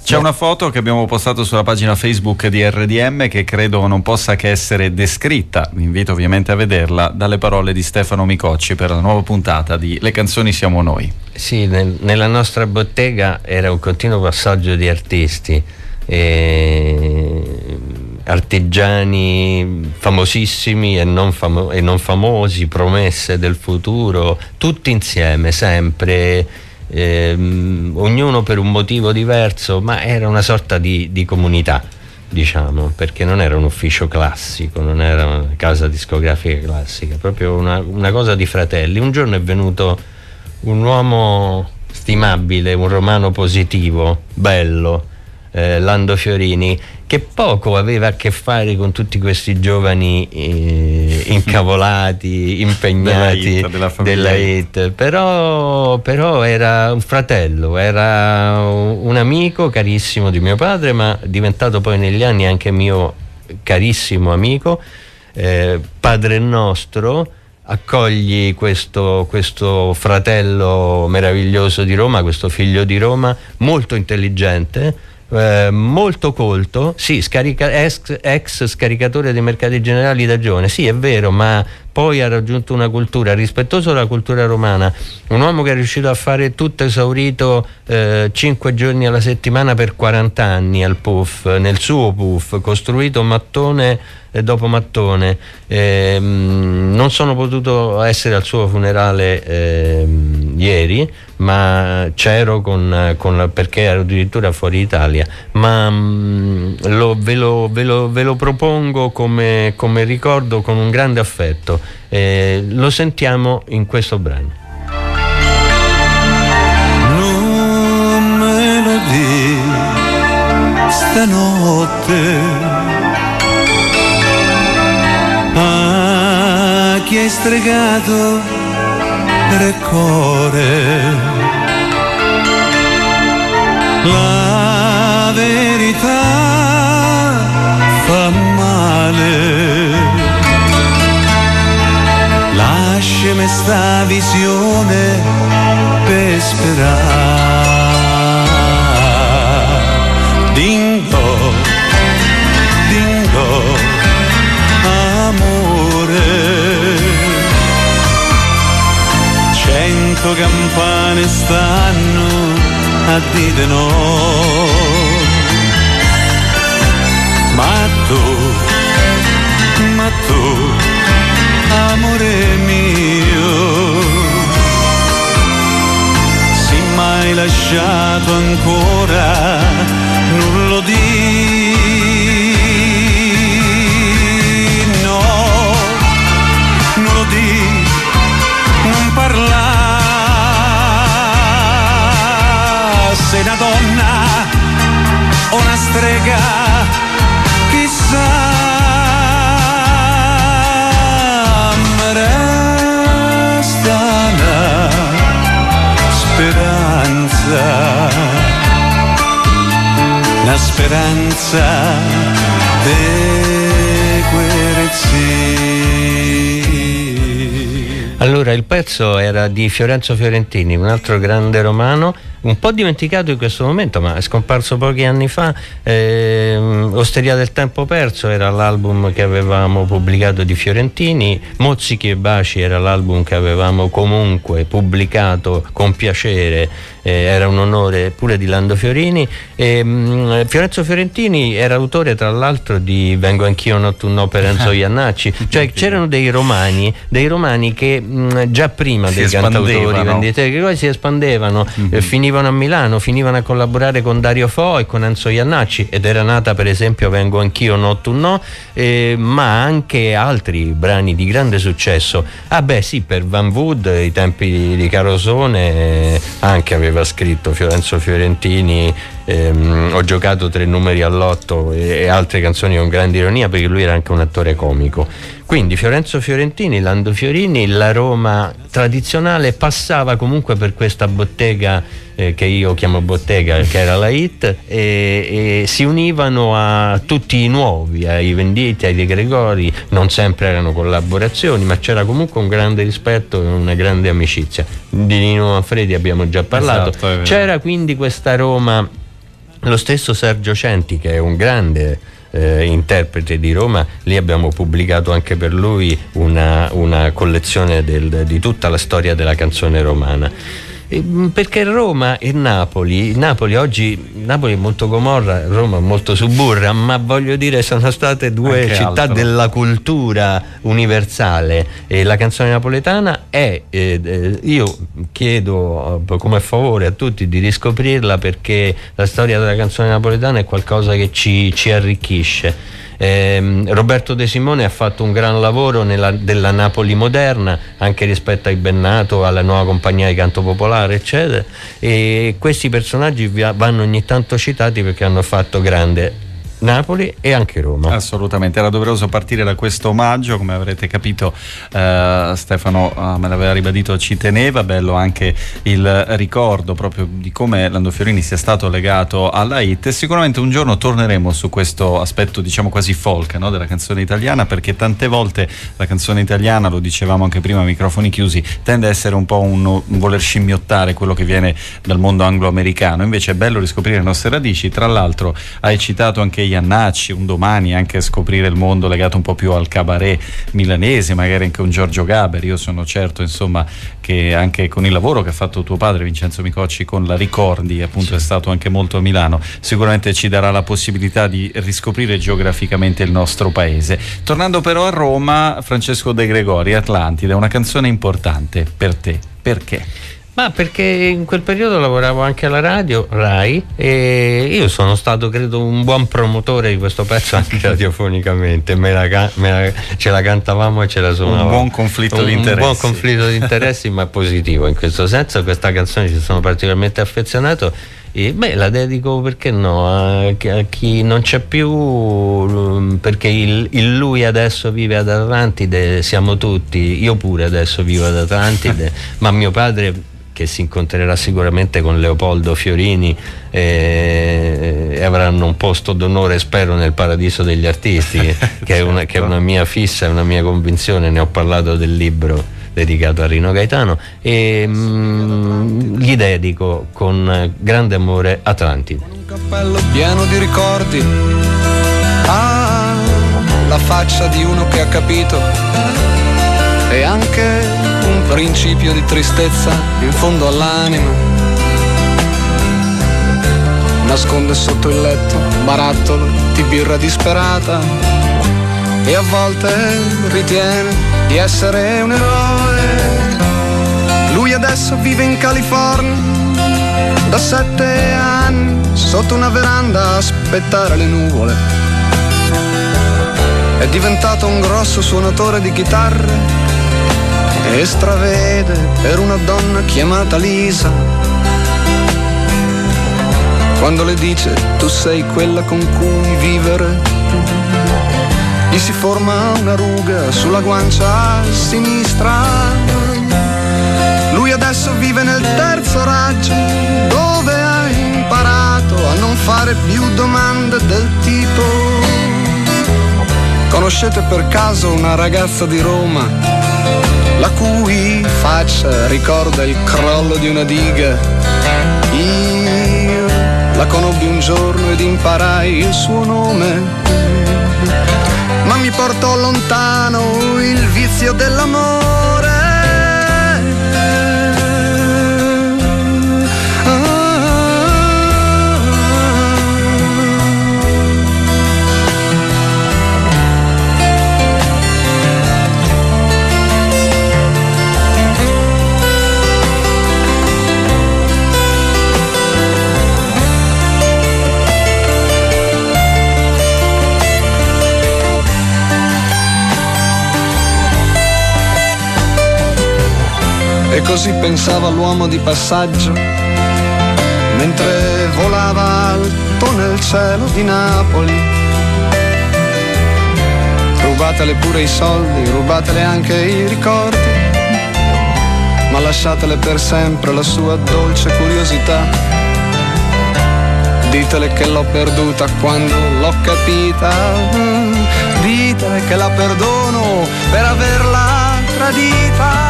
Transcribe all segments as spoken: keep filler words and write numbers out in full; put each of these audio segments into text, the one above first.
C'è una foto che abbiamo postato sulla pagina Facebook di R D M che credo non possa che essere descritta, vi invito ovviamente a vederla, dalle parole di Stefano Micocci per la nuova puntata di Le canzoni siamo noi. Sì, nel, nella nostra bottega era un continuo passaggio di artisti, eh, artigiani famosissimi e non, famo- e non famosi, promesse del futuro, tutti insieme, sempre. Eh, ognuno per un motivo diverso, ma era una sorta di, di comunità, diciamo, perché non era un ufficio classico, non era una casa discografica classica, proprio una, una cosa di fratelli. Un giorno è venuto un uomo stimabile, un romano positivo, bello, eh, Lando Fiorini, che poco aveva a che fare con tutti questi giovani eh, incavolati, impegnati della, hit, della hit, però, però era un fratello, era un amico carissimo di mio padre, ma diventato poi negli anni anche mio carissimo amico. eh, Padre nostro, accogli questo, questo fratello meraviglioso di Roma, questo figlio di Roma, molto intelligente, Eh, molto colto, sì, scarica, ex, ex scaricatore dei mercati generali da giovane, sì, è vero, ma poi ha raggiunto una cultura, rispettoso della cultura romana, un uomo che è riuscito a fare tutto esaurito eh, cinque giorni alla settimana per quaranta anni al P U F, nel suo P U F, costruito mattone e dopo mattone. Eh, non sono potuto essere al suo funerale eh, ieri, ma c'ero con, con, perché ero addirittura fuori Italia, ma mh, lo, ve, lo, ve, lo, ve lo propongo come, come ricordo con un grande affetto. Eh, lo sentiamo in questo brano. Non me lo di stanotte a chi hai stregato il cuore, la verità fa male, lasciami sta visione per sperare. Dingo, dingo, amore, cento campane stanno a dite no, ma tu, ma tu, amore mio, se mai lasciato ancora non lo di, no, non lo di, non parla, sei una donna o una strega, chissà. La speranza de guerezzi. Allora, il pezzo era di Fiorenzo Fiorentini, un altro grande romano, un po' dimenticato in questo momento, ma è scomparso pochi anni fa. eh, Osteria del tempo perso era l'album che avevamo pubblicato di Fiorentini, Mozzichi e baci era l'album che avevamo comunque pubblicato con piacere, eh, era un onore pure di Lando Fiorini. E, mh, Fiorenzo Fiorentini era autore tra l'altro di Vengo anch'io no tu no per Enzo Iannacci, cioè c'erano dei romani dei romani che mh, già prima si dei cantautori vendite che poi si espandevano, mm-hmm. eh, finivano a Milano, finivano a collaborare con Dario Fo e con Enzo Iannacci, ed era nata per esempio Vengo anch'io no tu no, eh, ma anche altri brani di grande successo. Ah beh sì, per Van Wood, i tempi di Carosone, eh, anche aveva scritto Fiorenzo Fiorentini, ehm, ho giocato tre numeri all'otto e, e altre canzoni con grande ironia, perché lui era anche un attore comico. Quindi Fiorenzo Fiorentini, Lando Fiorini, la Roma tradizionale passava comunque per questa bottega eh, che io chiamo bottega, che era la Hit, e, e si univano a tutti i nuovi, ai Venditti, ai De Gregori. Non sempre erano collaborazioni, ma c'era comunque un grande rispetto e una grande amicizia. Di Nino Manfredi abbiamo già parlato. Esatto, c'era quindi questa Roma Lo stesso Sergio Centi, che è un grande eh, interprete di Roma, lì abbiamo pubblicato anche per lui una, una collezione del, di tutta la storia della canzone romana. Perché Roma e Napoli, Napoli oggi Napoli è molto Gomorra, Roma è molto Suburra, ma voglio dire sono state due anche città altro. della cultura universale, e la canzone napoletana è eh, io chiedo come favore a tutti di riscoprirla, perché la storia della canzone napoletana è qualcosa che ci, ci arricchisce. Eh, Roberto De Simone ha fatto un gran lavoro nella, della Napoli moderna, anche rispetto ai Bennato, alla nuova compagnia di canto popolare eccetera, e questi personaggi vanno ogni tanto citati perché hanno fatto grande Napoli e anche Roma. Assolutamente, era doveroso partire da questo omaggio, come avrete capito eh, Stefano eh, me l'aveva ribadito, ci teneva. Bello anche il ricordo proprio di come Lando Fiorini sia stato legato alla hit, e sicuramente un giorno torneremo su questo aspetto, diciamo quasi folk, no, della canzone italiana, perché tante volte la canzone italiana, lo dicevamo anche prima a microfoni chiusi, tende a essere un po' un, un voler scimmiottare quello che viene dal mondo anglo-americano. Invece è bello riscoprire le nostre radici. Tra l'altro hai citato anche Iannacci, un domani anche scoprire il mondo legato un po' più al cabaret milanese, magari anche un Giorgio Gaber. Io sono certo insomma che anche con il lavoro che ha fatto tuo padre Vincenzo Micocci con la Ricordi, appunto, sì, è stato anche molto a Milano, sicuramente ci darà la possibilità di riscoprire geograficamente il nostro paese. Tornando però a Roma, Francesco De Gregori, Atlantide, una canzone importante per te, perché? Ma perché in quel periodo lavoravo anche alla radio, Rai, e io sono stato, credo, un buon promotore di questo pezzo anche radiofonicamente. Me la, me la, ce la cantavamo e ce la suonavamo. Un buon conflitto un, di interessi. Un buon conflitto di interessi, ma positivo in questo senso. Questa canzone ci sono particolarmente affezionato. E beh, la dedico, perché no, a, a chi non c'è più, perché il, il lui adesso vive ad Atlantide, siamo tutti, io pure adesso vivo ad Atlantide, ma mio padre, che si incontrerà sicuramente con Leopoldo Fiorini eh, e avranno un posto d'onore, spero, nel paradiso degli artisti, che è una, che è una mia fissa, è una mia convinzione. Ne ho parlato del libro dedicato a Rino Gaetano, e mh, gli dedico con grande amore Atlantide. Un cappello pieno di ricordi, ah, la faccia di uno che ha capito, e anche un principio di tristezza in fondo all'anima. Nasconde sotto il letto un barattolo di birra disperata, e a volte ritiene di essere un eroe. Lui adesso vive in California da sette anni, sotto una veranda a aspettare le nuvole. È diventato un grosso suonatore di chitarre e stravede per una donna chiamata Lisa. Quando le dice tu sei quella con cui vivere, gli si forma una ruga sulla guancia sinistra. Lui adesso vive nel terzo raggio, dove ha imparato a non fare più domande del tipo: conoscete per caso una ragazza di Roma la cui faccia ricorda il crollo di una diga? Io la conobbi un giorno ed imparai il suo nome, ma mi portò lontano il vizio dell'amore. E così pensava l'uomo di passaggio, mentre volava alto nel cielo di Napoli. Rubatele pure i soldi, rubatele anche i ricordi, ma lasciatele per sempre la sua dolce curiosità. Ditele che l'ho perduta quando l'ho capita, ditele che la perdono per averla tradita.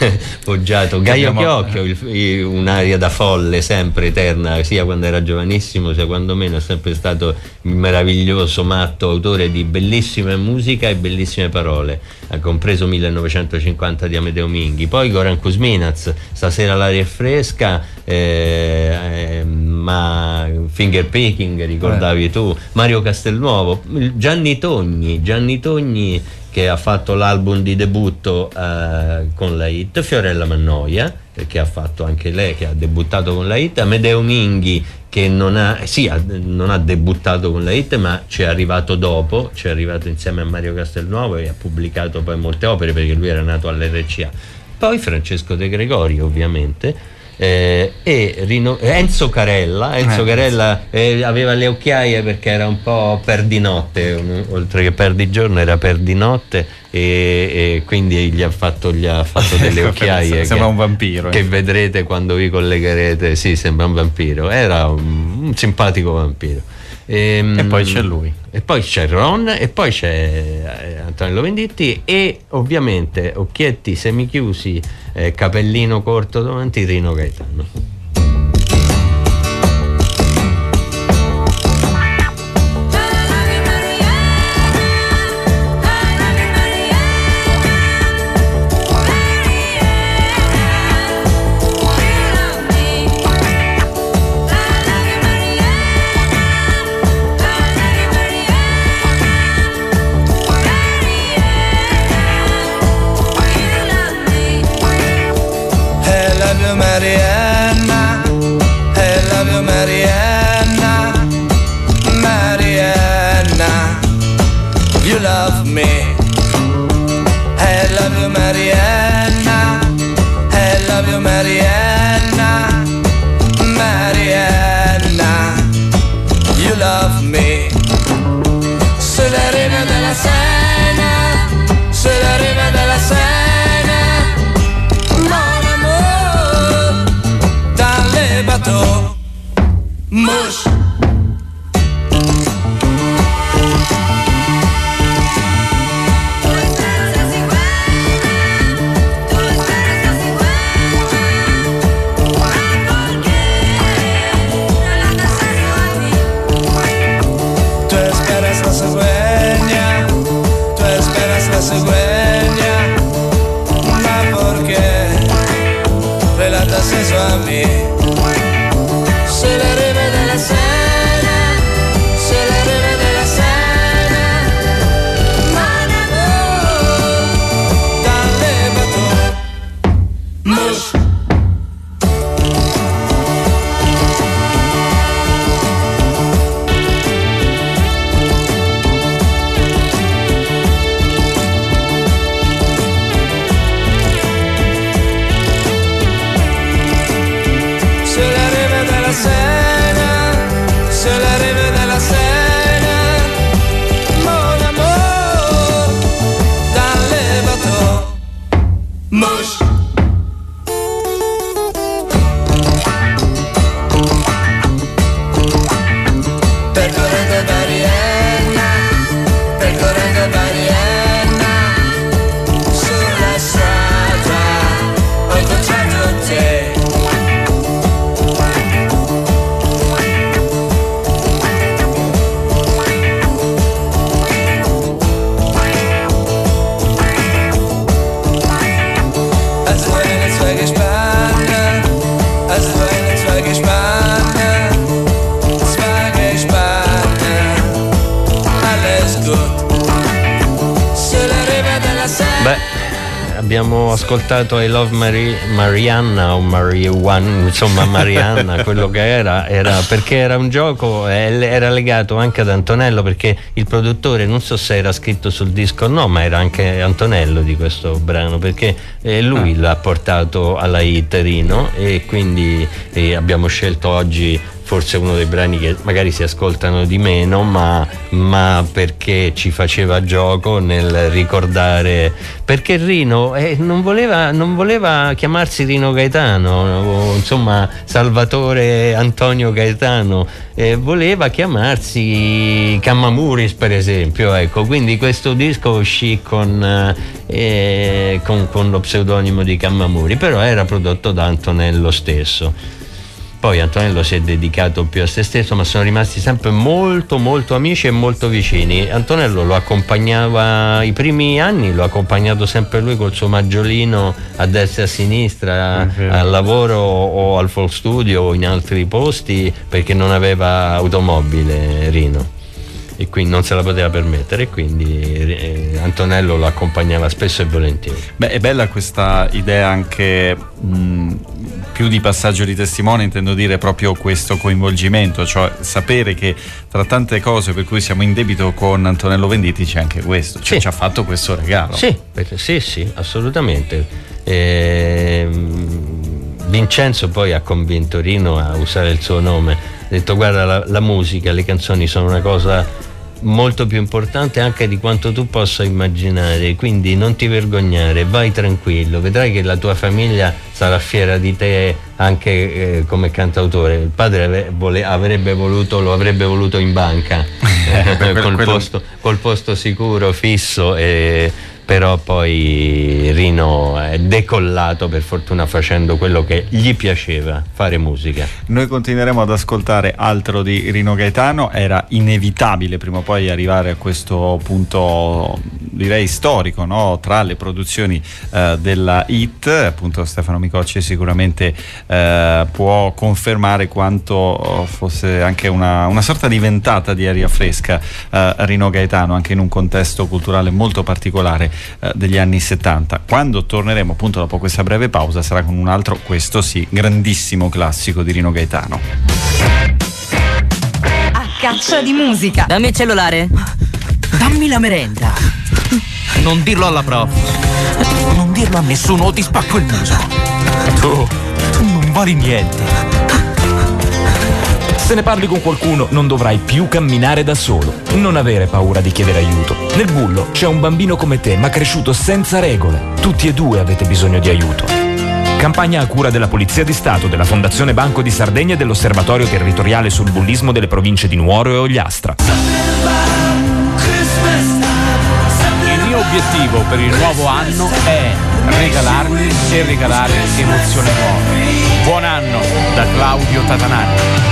poggiato Gaio abbiamo... Chiocchio, il, il, un'aria da folle sempre eterna, sia quando era giovanissimo sia quando meno, è sempre stato il meraviglioso matto autore di bellissime musica e bellissime parole, ha compreso millenovecentocinquanta di Amedeo Minghi. Poi Goran Kuzminac, Stasera l'aria è fresca, eh, eh, ma Finger Picking ricordavi eh. tu, Mario Castelnuovo, Gianni Togni Gianni Togni che ha fatto l'album di debutto eh, con la hit, Fiorella Mannoia, che ha fatto anche lei, che ha debuttato con la hit, Amedeo Minghi, che non ha, sì, ha, non ha debuttato con la hit, ma ci è arrivato dopo, ci è arrivato insieme a Mario Castelnuovo e ha pubblicato poi molte opere, perché lui era nato all'R C A. Poi Francesco De Gregori, ovviamente, Eh, e Rino, Enzo Carella Enzo eh, Carella eh, aveva le occhiaie perché era un po' perdinotte, un, oltre che perdigiorno era perdinotte, e, e quindi gli ha fatto, gli ha fatto delle occhiaie sembra che, un vampiro che eh. vedrete quando vi collegherete. Sì, sembra un vampiro, era un, un simpatico vampiro. E, e poi c'è lui, e poi c'è Ron, e poi c'è Antonello Venditti, e ovviamente occhietti semichiusi, eh, capellino corto davanti, Rino Gaetano. Marianna, I love you Marianna, Marianna, you love me. I love you Marianna, I love you Marianna, Marianna, you love me. Sulla riva della Sena, sulla riva della Sena, bateau, mouche. Tu esperas la cigüeña, tu esperas la cigüeña, ma porque relatas eso a mí. Sulla riva della Sena, sulla riva della Sena, mon amour, dans les bateaux, mouche. Sulla riva della Sena, sulla riva della Sena, mon amour, dans les bateaux, mouche. Percorrendo Marianna, percorrendo Marianna, sulla strada ho incontrato te. Beh, abbiamo ascoltato I Love Mari- Marianna o Marijuana, insomma Marianna, quello che era, era perché era un gioco, era legato anche ad Antonello, perché il produttore, non so se era scritto sul disco o no, ma era anche Antonello di questo brano, perché eh, lui ah. l'ha portato alla hit Rino, e quindi eh, abbiamo scelto oggi forse uno dei brani che magari si ascoltano di meno, ma, ma perché ci faceva gioco nel ricordare, perché Rino eh, non, voleva, non voleva chiamarsi Rino Gaetano, o, insomma Salvatore Antonio Gaetano, eh, voleva chiamarsi Cammamuris per esempio, ecco, quindi questo disco uscì con, eh, con, con lo pseudonimo di Cammamuri, però era prodotto da Antonello stesso. Poi Antonello si è dedicato più a se stesso, ma sono rimasti sempre molto molto amici e molto vicini. Antonello lo accompagnava i primi anni, lo ha accompagnato sempre lui col suo maggiolino a destra e a sinistra, okay, al lavoro o al folk studio o in altri posti, perché non aveva automobile Rino e quindi non se la poteva permettere, e quindi eh, Antonello lo accompagnava spesso e volentieri. Beh, è bella questa idea anche mh, più di passaggio di testimone, intendo dire proprio questo coinvolgimento, cioè sapere che tra tante cose per cui siamo in debito con Antonello Venditti c'è anche questo, cioè sì, ci ha fatto questo regalo. Sì, perché, sì, sì, assolutamente. Eh, Vincenzo poi ha convinto Rino a usare il suo nome, ha detto guarda, la, la musica, le canzoni sono una cosa molto più importante anche di quanto tu possa immaginare, quindi non ti vergognare, vai tranquillo, vedrai che la tua famiglia sarà fiera di te anche eh, come cantautore. Il padre vole, avrebbe voluto, lo avrebbe voluto in banca eh, col, posto, col posto sicuro, fisso, e però poi Rino è decollato per fortuna facendo quello che gli piaceva, fare musica. Noi continueremo ad ascoltare altro di Rino Gaetano, era inevitabile prima o poi arrivare a questo punto direi storico, no? Tra le produzioni eh, della hit, appunto Stefano Micocci sicuramente eh, può confermare quanto fosse anche una, una sorta di ventata di aria fresca eh, Rino Gaetano, anche in un contesto culturale molto particolare degli anni settanta. Quando torneremo appunto dopo questa breve pausa sarà con un altro, questo sì, grandissimo classico di Rino Gaetano. A caccia di musica. Dammi il cellulare. Dammi la merenda. Non dirlo alla prof. Non dirlo a nessuno o ti spacco il muso. Tu, tu non vali niente. Se ne parli con qualcuno non dovrai più camminare da solo. Non avere paura di chiedere aiuto. Nel bullo c'è un bambino come te ma cresciuto senza regole. Tutti e due avete bisogno di aiuto. Campagna a cura della Polizia di Stato, della Fondazione Banco di Sardegna e dell'Osservatorio Territoriale sul Bullismo delle province di Nuoro e Ogliastra. Il mio obiettivo per il nuovo anno è regalarmi e regalare emozioni nuove. Buon anno da Claudio Tatanani.